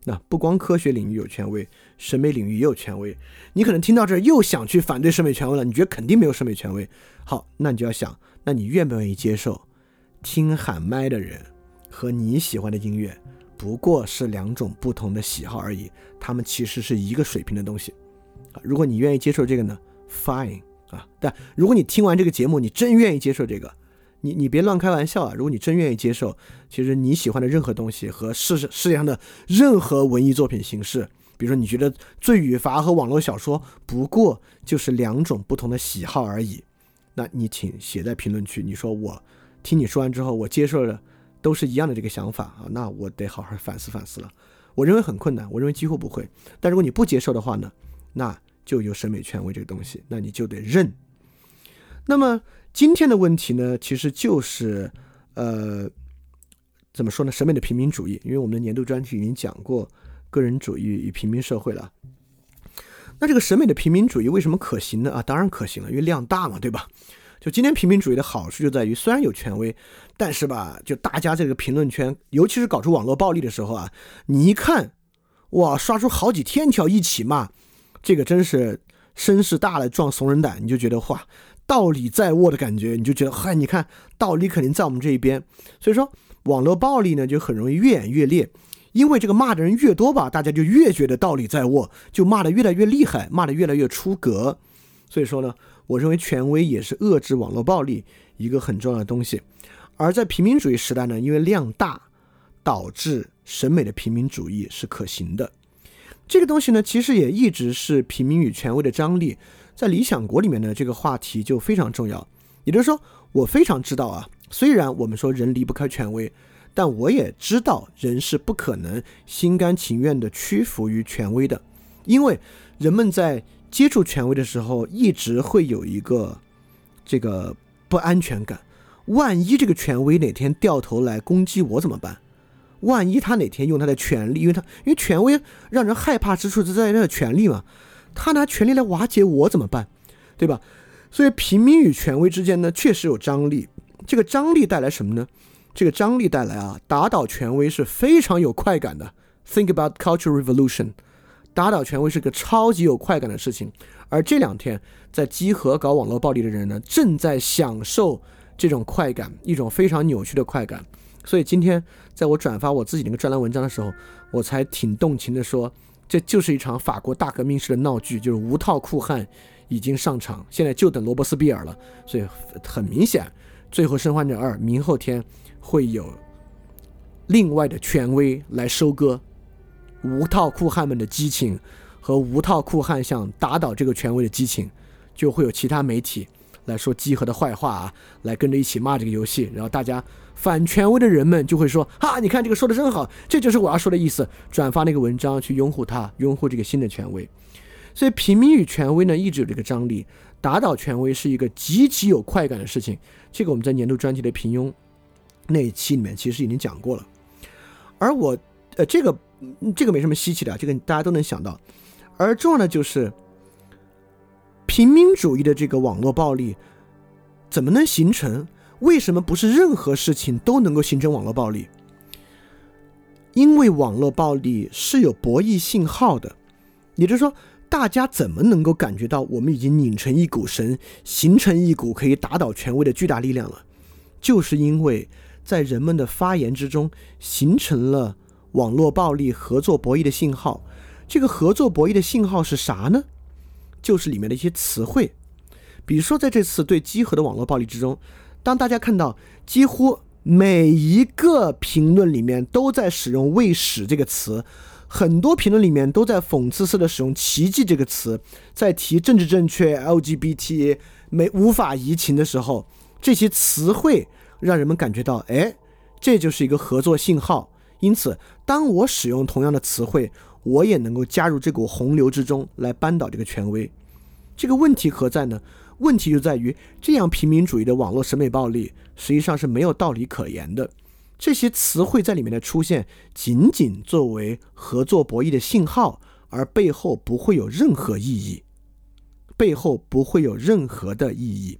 Speaker 1: 那不光科学领域有权威，审美领域也有权威。你可能听到这儿又想去反对审美权威了，你觉得肯定没有审美权威。好，那你就要想，那你愿不愿意接受听喊麦的人和你喜欢的音乐不过是两种不同的喜好而已，他们其实是一个水平的东西。如果你愿意接受这个呢 fine 啊，但如果你听完这个节目你真愿意接受这个，你你别乱开玩笑啊！如果你真愿意接受，其实你喜欢的任何东西和世世界上的任何文艺作品形式，比如说你觉得罪与罚和网络小说不过就是两种不同的喜好而已，那你请写在评论区，你说我听你说完之后我接受了都是一样的这个想法啊，那我得好好反思反思了。我认为很困难，我认为几乎不会。但如果你不接受的话呢，那就有审美权威这个东西，那你就得认。那么今天的问题呢，其实就是呃，怎么说呢？审美的平民主义，因为我们的年度专题已经讲过个人主义与平民社会了。那这个审美的平民主义为什么可行呢？啊，当然可行了，因为量大嘛，对吧？就今天平民主义的好处就在于，虽然有权威，但是吧，就大家这个评论圈，尤其是搞出网络暴力的时候啊，你一看，哇，刷出好几天条一起骂，这个真是声势大了撞怂人胆，你就觉得哇，道理在握的感觉，你就觉得嗨，你看道理肯定在我们这一边。所以说网络暴力呢就很容易越演越烈，因为这个骂的人越多吧，大家就越觉得道理在握，就骂得越来越厉害，骂得越来越出格。所以说呢，我认为权威也是遏制网络暴力一个很重要的东西。而在平民主义时代呢，因为量大，导致审美的平民主义是可行的。这个东西呢，其实也一直是平民与权威的张力。在理想国里面呢，这个话题就非常重要。也就是说，我非常知道啊，虽然我们说人离不开权威，但我也知道人是不可能心甘情愿的屈服于权威的，因为人们在接触权威的时候，一直会有一个这个不安全感。万一这个权威哪天掉头来攻击我怎么办？万一他哪天用他的权力，因为他因为权威让人害怕之处就在于他的权力嘛，他拿权力来瓦解我怎么办？对吧？所以平民与权威之间呢，确实有张力。这个张力带来什么呢？这个张力带来啊，打倒权威是非常有快感的。Think about cultural revolution， 打倒权威是个超级有快感的事情。而这两天在集合搞网络暴力的人呢，正在享受这种快感，一种非常扭曲的快感。所以今天在我转发我自己那个专栏文章的时候，我才挺动情的说，这就是一场法国大革命式的闹剧，就是无套酷汉已经上场，现在就等罗伯斯庇尔了。所以很明显，最后生还者二明后天会有另外的权威来收割无套酷汉们的激情和无套酷汉想打倒这个权威的激情，就会有其他媒体来说集合的坏话啊，来跟着一起骂这个游戏，然后大家反权威的人们就会说，哈，你看这个说的真好，这就是我要说的意思，转发那个文章去拥护他，拥护这个新的权威。所以平民与权威呢，一直有这个张力，打倒权威是一个极其有快感的事情。这个我们在年度专题的平庸那一期里面其实已经讲过了。而我呃，这个这个没什么稀奇的，这个大家都能想到。而重要的就是平民主义的这个网络暴力怎么能形成？为什么不是任何事情都能够形成网络暴力？因为网络暴力是有博弈信号的，也就是说，大家怎么能够感觉到我们已经拧成一股绳，形成一股可以打倒权威的巨大力量了？就是因为在人们的发言之中形成了网络暴力合作博弈的信号。这个合作博弈的信号是啥呢？就是里面的一些词汇。比如说在这次对集合的网络暴力之中，当大家看到几乎每一个评论里面都在使用未使这个词，很多评论里面都在讽刺式的使用奇迹这个词，在提政治正确 L G B T 没无法移情的时候，这些词汇让人们感觉到，哎，这就是一个合作信号。因此当我使用同样的词汇，我也能够加入这股洪流之中来扳倒这个权威。这个问题何在呢？问题就在于这样平民主义的网络审美暴力实际上是没有道理可言的。这些词汇在里面的出现仅仅作为合作博弈的信号，而背后不会有任何意义，背后不会有任何的意义。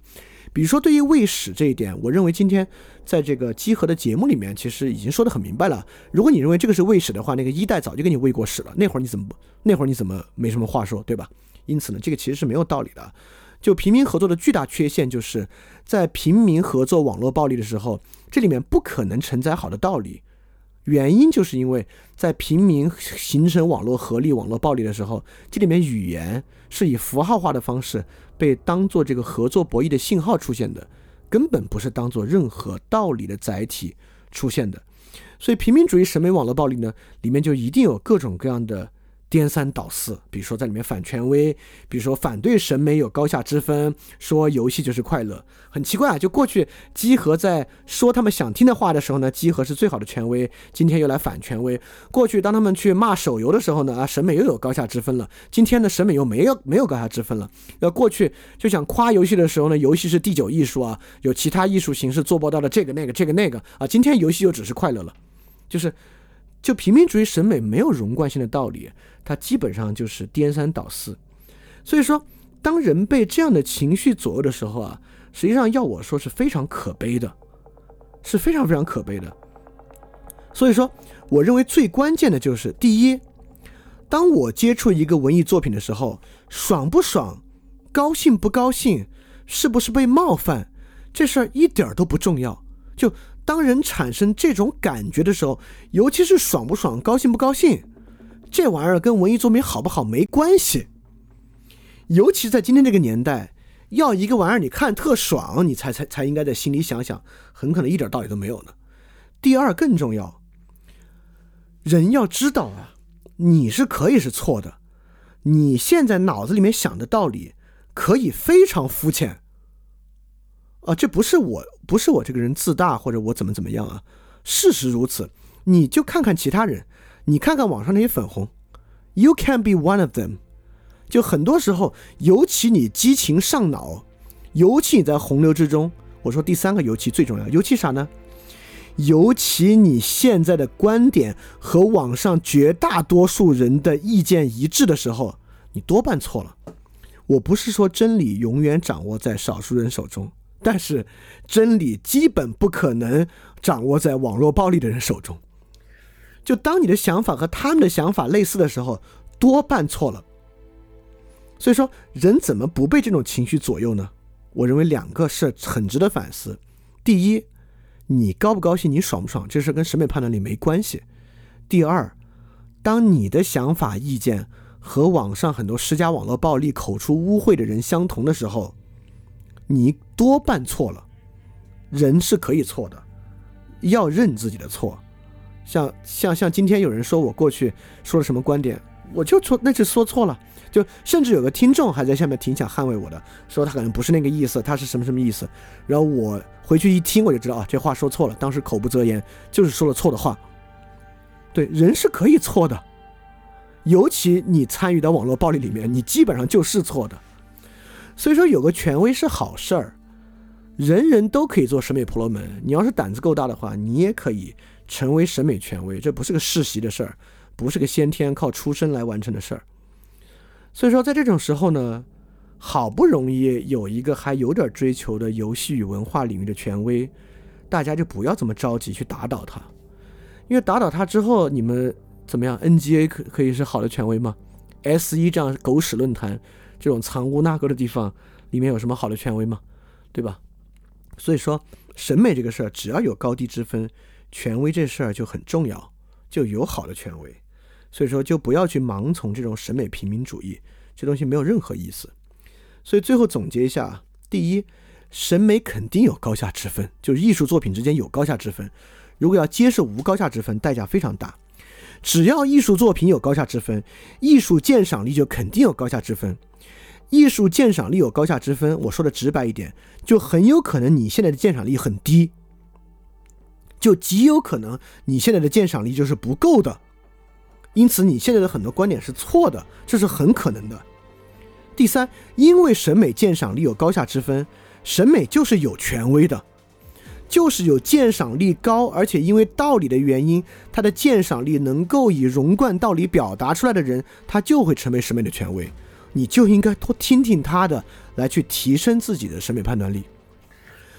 Speaker 1: 比如说对于喂食这一点，我认为今天在这个集合的节目里面其实已经说得很明白了。如果你认为这个是喂食的话，那个一代早就给你喂过屎了，那会儿你怎么那会儿你怎么没什么话说，对吧？因此呢，这个其实是没有道理的。就平民合作的巨大缺陷，就是在平民合作网络暴力的时候，这里面不可能承载好的道理。原因就是因为在平民形成网络合力、网络暴力的时候，这里面语言是以符号化的方式被当作这个合作博弈的信号出现的，根本不是当作任何道理的载体出现的。所以平民主义审美网络暴力呢，里面就一定有各种各样的颠三倒四，比如说在里面反权威，比如说反对审美有高下之分，说游戏就是快乐。很奇怪啊，就过去集合在说他们想听的话的时候呢，集合是最好的权威，今天又来反权威。过去当他们去骂手游的时候呢，啊，审美又有高下之分了，今天的审美又没有没有高下之分了。要过去就想夸游戏的时候呢，游戏是第九艺术啊，有其他艺术形式做不到的这个那个这个那个啊，今天游戏又只是快乐了。就是就平民主义审美没有容贯性的道理，它基本上就是颠三倒四。所以说当人被这样的情绪左右的时候啊，实际上要我说是非常可悲的，是非常非常可悲的。所以说我认为最关键的就是第一，当我接触一个文艺作品的时候，爽不爽，高兴不高兴，是不是被冒犯，这事儿一点都不重要。就当人产生这种感觉的时候，尤其是爽不爽，高兴不高兴，这玩意儿跟文艺作品好不好没关系。尤其在今天这个年代，要一个玩意儿你看特爽，你才才才应该在心里想想，很可能一点道理都没有呢。第二更重要，人要知道啊，你是可以是错的，你现在脑子里面想的道理可以非常肤浅啊，这不是我不是我这个人自大或者我怎么怎么样啊，事实如此。你就看看其他人，你看看网上那些粉红 ，You can be one of them。就很多时候，尤其你激情上脑，尤其你在洪流之中，我说第三个尤其最重要，尤其啥呢？尤其你现在的观点和网上绝大多数人的意见一致的时候，你多半错了。我不是说真理永远掌握在少数人手中，但是真理基本不可能掌握在网络暴力的人手中。就当你的想法和他们的想法类似的时候，多半错了。所以说人怎么不被这种情绪左右呢？我认为两个是很值得反思。第一，你高不高兴，你爽不爽，这事跟审美判断力没关系。第二，当你的想法意见和网上很多施加网络暴力口出污秽的人相同的时候，你多半错了。人是可以错的，要认自己的错。像像像今天有人说我过去说了什么观点，我就错，那是说错了。就甚至有个听众还在下面挺想捍卫我的，说他可能不是那个意思，他是什么什么意思。然后我回去一听，我就知道啊，这话说错了，当时口不择言，就是说了错的话。对，人是可以错的，尤其你参与到网络暴力里面，你基本上就是错的。所以说有个权威是好事儿，人人都可以做审美婆罗门。你要是胆子够大的话，你也可以成为审美权威，这不是个世袭的事儿，不是个先天靠出生来完成的事儿。所以说在这种时候呢，好不容易有一个还有点追求的游戏与文化领域的权威，大家就不要这么着急去打倒他。因为打倒他之后，你们怎么样 N G A 可, 可以是好的权威吗？ S 一 这样狗屎论坛这种藏污纳垢的地方里面有什么好的权威吗？对吧？所以说审美这个事儿只要有高低之分，权威这事儿就很重要，就有好的权威。所以说就不要去盲从这种审美平民主义，这东西没有任何意思。所以最后总结一下，第一，审美肯定有高下之分，就是艺术作品之间有高下之分，如果要接受无高下之分，代价非常大。只要艺术作品有高下之分，艺术鉴赏力就肯定有高下之分。艺术鉴赏力有高下之分，我说的直白一点，就很有可能你现在的鉴赏力很低，就极有可能你现在的鉴赏力就是不够的，因此你现在的很多观点是错的，这是很可能的。第三，因为审美鉴赏力有高下之分，审美就是有权威的，就是有鉴赏力高，而且因为道理的原因，他的鉴赏力能够以融贯道理表达出来的人，他就会成为审美的权威。你就应该多听听他的，来去提升自己的审美判断力。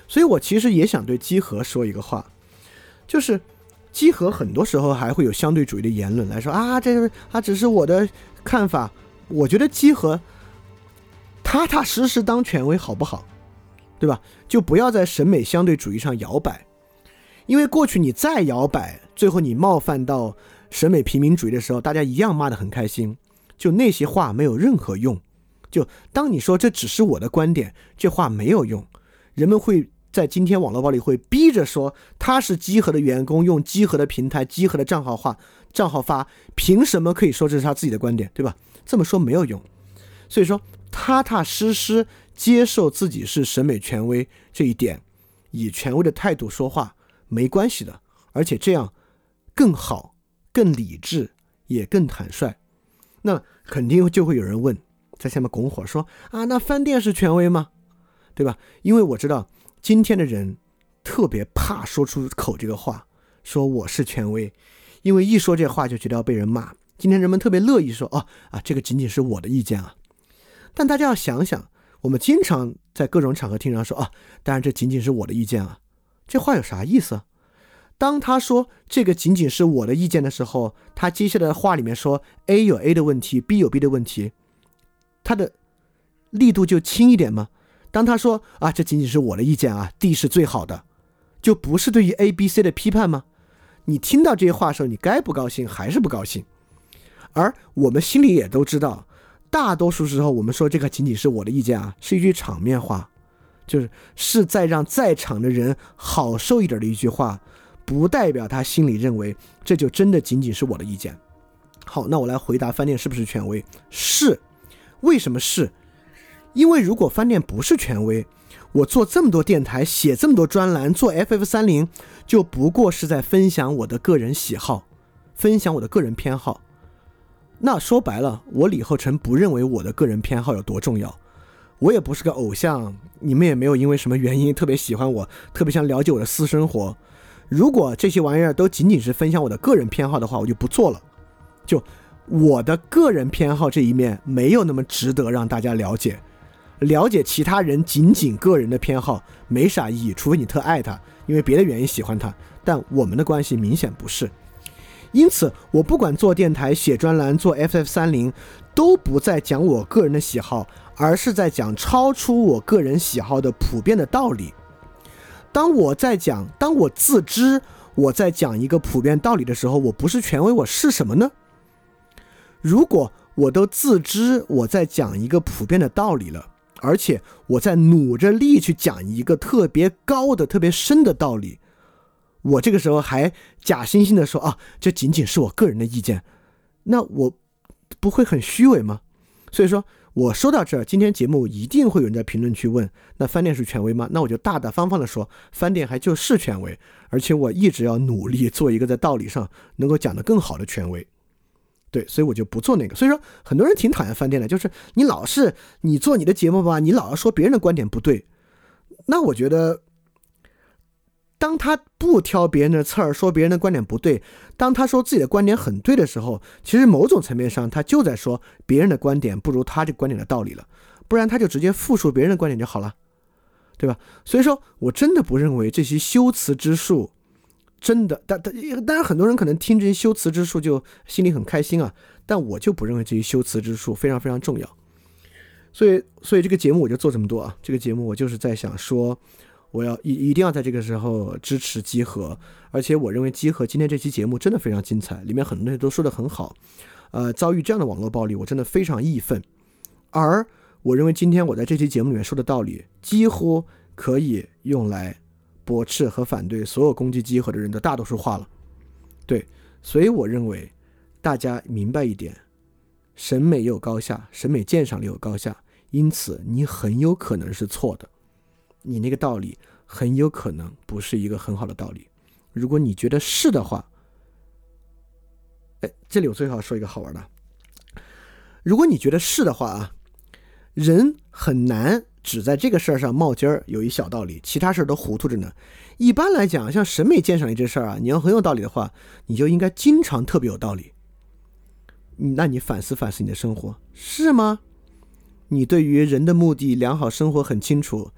Speaker 1: 所以我其实也想对基和说一个话，就是基和很多时候还会有相对主义的言论来说啊，这是他只是我的看法。我觉得基和踏踏实实当权威好不好，对吧？就不要在审美相对主义上摇摆，因为过去你再摇摆，最后你冒犯到审美平民主义的时候，大家一样骂得很开心，就那些话没有任何用。就当你说这只是我的观点，这话没有用，人们会在今天网络暴力会逼着说他是基和的员工，用基和的平台、基和的账号话账号发，凭什么可以说这是他自己的观点，对吧？这么说没有用。所以说踏踏实实接受自己是审美权威这一点，以权威的态度说话没关系的，而且这样更好、更理智，也更坦率。那肯定就会有人问，在下面拱火说啊，那饭店是权威吗？对吧？因为我知道今天的人特别怕说出口这个话，说我是权威，因为一说这话就觉得要被人骂。今天人们特别乐意说哦啊，这个仅仅是我的意见啊。但大家要想想，我们经常在各种场合听人说啊，当然这仅仅是我的意见啊，这话有啥意思？当他说这个仅仅是我的意见的时候，他接下来的话里面说 A 有 A 的问题 B 有 B 的问题，他的力度就轻一点吗？当他说啊，这仅仅是我的意见啊 D 是最好的，就不是对于 A、B、C 的批判吗？你听到这些话的时候，你该不高兴还是不高兴？而我们心里也都知道，大多数时候我们说这个仅仅是我的意见啊，是一句场面话，就是是在让在场的人好受一点的一句话，不代表他心里认为这就真的仅仅是我的意见。好，那我来回答饭店是不是权威。是。为什么是？因为如果饭店不是权威，我做这么多电台，写这么多专栏，做 F F 三十 就不过是在分享我的个人喜好，分享我的个人偏好。那说白了，我李厚成不认为我的个人偏好有多重要，我也不是个偶像，你们也没有因为什么原因特别喜欢我，特别想了解我的私生活。如果这些玩意儿都仅仅是分享我的个人偏好的话，我就不做了。就我的个人偏好这一面没有那么值得让大家了解，了解其他人仅仅个人的偏好没啥意义，除非你特爱他，因为别的原因喜欢他，但我们的关系明显不是。因此我不管做电台、写专栏、做 F F 三十 都不再讲我个人的喜好，而是在讲超出我个人喜好的普遍的道理。当我在讲当我自知我在讲一个普遍道理的时候，我不是权威，我是什么呢？如果我都自知我在讲一个普遍的道理了，而且我在努着力去讲一个特别高的特别深的道理，我这个时候还假惺惺的说啊，这仅仅是我个人的意见，那我不会很虚伪吗？所以说我说到这儿，今天节目一定会有人在评论区问，那饭店是权威吗？那我就大大方方的说，饭店还就是权威，而且我一直要努力做一个在道理上能够讲得更好的权威。对，所以我就不做那个。所以说很多人挺讨厌饭店的，就是你老是你做你的节目吧，你老要说别人的观点不对。那我觉得当他不挑别人的刺儿，说别人的观点不对，当他说自己的观点很对的时候，其实某种层面上他就在说别人的观点不如他这个观点的道理了，不然他就直接复述别人的观点就好了，对吧？所以说我真的不认为这些修辞之术真的，但当然很多人可能听这些修辞之术就心里很开心啊，但我就不认为这些修辞之术非常非常重要。所以所以这个节目我就做这么多啊，这个节目我就是在想说我要一一定要在这个时候支持基和，而且我认为基和今天这期节目真的非常精彩，里面很多东西都说得很好。呃，遭遇这样的网络暴力，我真的非常义愤。而我认为今天我在这期节目里面说的道理，几乎可以用来驳斥和反对所有攻击基和的人的大多数话了。对，所以我认为大家明白一点，审美也有高下，审美鉴赏力有高下，因此你很有可能是错的，你那个道理很有可能不是一个很好的道理。如果你觉得是的话，哎，这里我最好说一个好玩的，如果你觉得是的话啊，人很难只在这个事儿上冒尖儿，有一小道理，其他事儿都糊涂着呢。一般来讲，像审美鉴赏力这事儿啊，你要很有道理的话，你就应该经常特别有道理。那你反思反思你的生活，是吗？你对于人的目的、良好生活很清楚，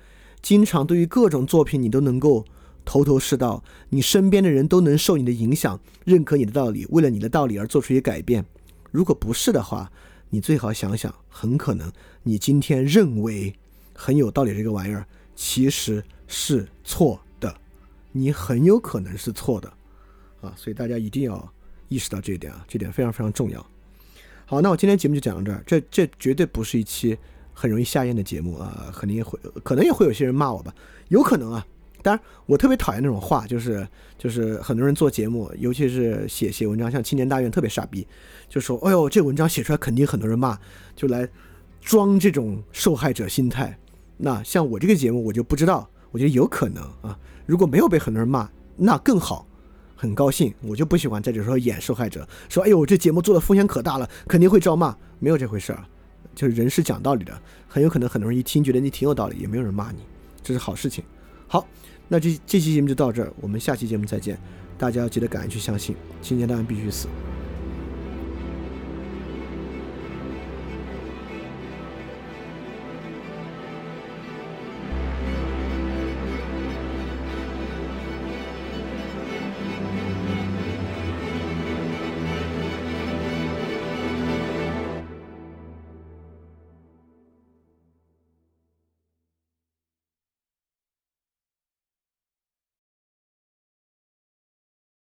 Speaker 1: 经常对于各种作品你都能够头头是道，你身边的人都能受你的影响，认可你的道理，为了你的道理而做出一些改变。如果不是的话，你最好想想，很可能你今天认为很有道理这个玩意儿其实是错的，你很有可能是错的啊！所以大家一定要意识到这一点啊，这点非常非常重要。好，那我今天节目就讲到这儿，这这绝对不是一期很容易下咽的节目啊，肯定会可能也会有些人骂我吧，有可能啊。当然，我特别讨厌那种话，就是就是很多人做节目，尤其是写写文章，像青年大院特别傻逼，就说，哎呦，这文章写出来肯定很多人骂，就来装这种受害者心态。那像我这个节目，我就不知道，我觉得有可能啊，如果没有被很多人骂，那更好，很高兴。我就不喜欢在这时候演受害者，说，哎呦，这节目做的风险可大了，肯定会招骂，没有这回事儿，就是人是讲道理的，很有可能很多人一听觉得你挺有道理，也没有人骂你，这是好事情。好。那这这期节目就到这儿，我们下期节目再见。大家要记得敢于去相信，青年当然必须死。